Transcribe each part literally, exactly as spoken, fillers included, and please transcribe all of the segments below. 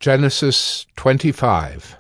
Genesis twenty-five.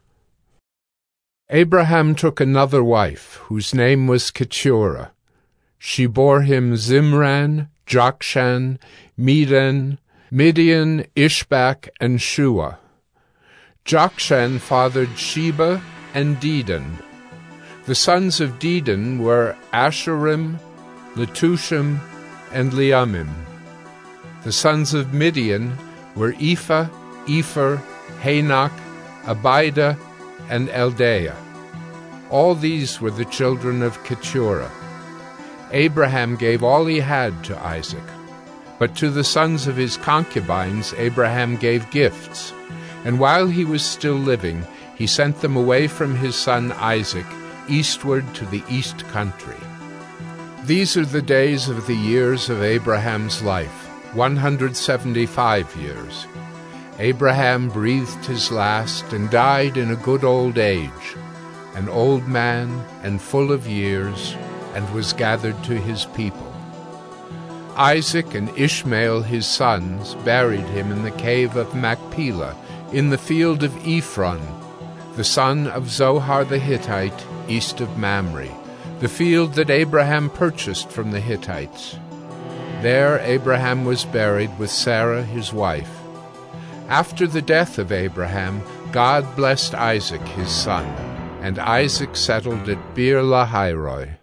Abraham took another wife, whose name was Keturah. She bore him Zimran, Jokshan, Medan, Midian, Ishbak, and Shua. Jokshan fathered Sheba and Dedan. The sons of Dedan were Asherim, Letushim, and Leumim. The sons of Midian were Ephah, Epher, Hanok, Abida, and Eldaah. All these were the children of Keturah. Abraham gave all he had to Isaac. But to the sons of his concubines Abraham gave gifts, and while he was still living, he sent them away from his son Isaac eastward to the east country. These are the days of the years of Abraham's life, one hundred seventy-five years. Abraham breathed his last and died in a good old age, an old man and full of years, and was gathered to his people. Isaac and Ishmael his sons buried him in the cave of Machpelah, in the field of Ephron, the son of Zohar the Hittite, east of Mamre, the field that Abraham purchased from the Hittites. There Abraham was buried with Sarah his wife. After the death of Abraham, God blessed Isaac his son, and Isaac settled at Beer-lahai-roi.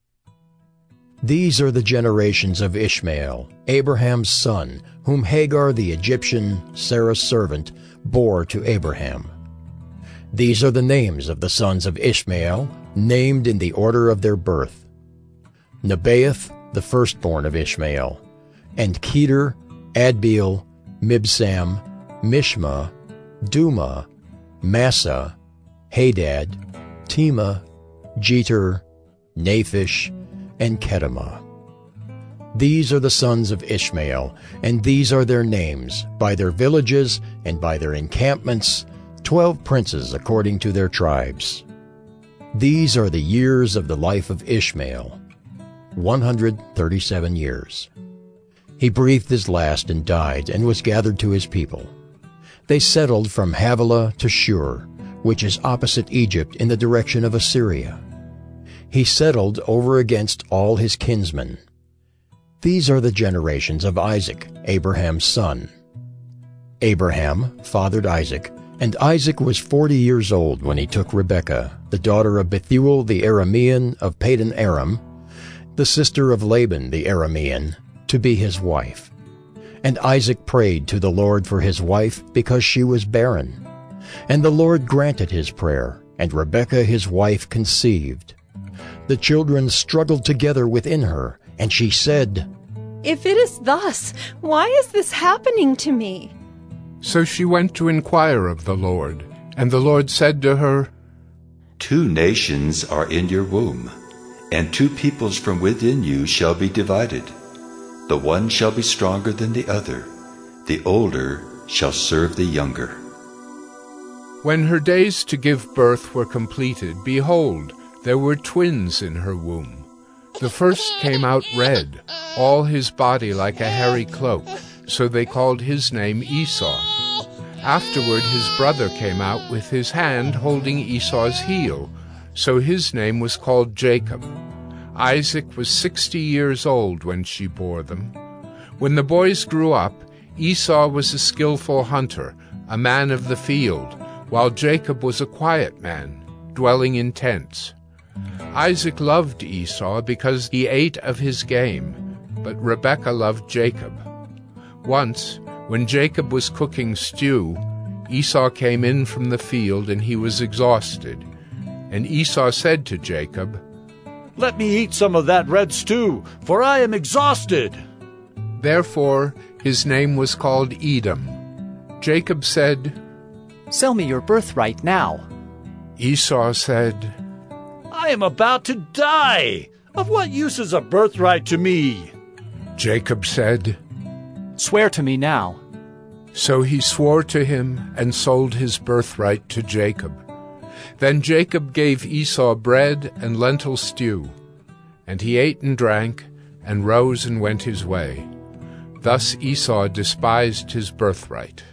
These are the generations of Ishmael, Abraham's son, whom Hagar the Egyptian, Sarah's servant, bore to Abraham. These are the names of the sons of Ishmael, named in the order of their birth: Nebaioth, the firstborn of Ishmael, and Kedar, Adbeel, Mibsam, Mishma, Duma, Massa, Hadad, Tema, Jeter, Naphish, and Kedemah. These are the sons of Ishmael, and these are their names, by their villages and by their encampments, twelve princes according to their tribes. These are the years of the life of Ishmael, one hundred thirty-seven years. He breathed his last and died, and was gathered to his people. They settled from Havilah to Shur, which is opposite Egypt in the direction of Assyria. He settled over against all his kinsmen. These are the generations of Isaac, Abraham's son. Abraham fathered Isaac, and Isaac was forty years old when he took Rebekah, the daughter of Bethuel the Aramean of Padan Aram, the sister of Laban the Aramean, to be his wife. And Isaac prayed to the Lord for his wife because she was barren. And the Lord granted his prayer, and Rebekah his wife conceived. The children struggled together within her, and she said, "If it is thus, why is this happening to me?" So she went to inquire of the Lord, and the Lord said to her, "Two nations are in your womb, and two peoples from within you shall be divided. The one shall be stronger than the other. The older shall serve the younger." When her days to give birth were completed, behold, there were twins in her womb. The first came out red, all his body like a hairy cloak, so they called his name Esau. Afterward his brother came out with his hand holding Esau's heel, so his name was called Jacob. Isaac was sixty years old when she bore them. When the boys grew up, Esau was a skillful hunter, a man of the field, while Jacob was a quiet man, dwelling in tents. Isaac loved Esau because he ate of his game, but Rebekah loved Jacob. Once, when Jacob was cooking stew, Esau came in from the field, and he was exhausted. And Esau said to Jacob, "Let me eat some of that red stew, for I am exhausted." Therefore his name was called Edom. Jacob said, "Sell me your birthright now." Esau said, "I am about to die. Of what use is a birthright to me?" Jacob said, "Swear to me now." So he swore to him and sold his birthright to Jacob. Then Jacob gave Esau bread and lentil stew, and he ate and drank, and rose and went his way. Thus Esau despised his birthright.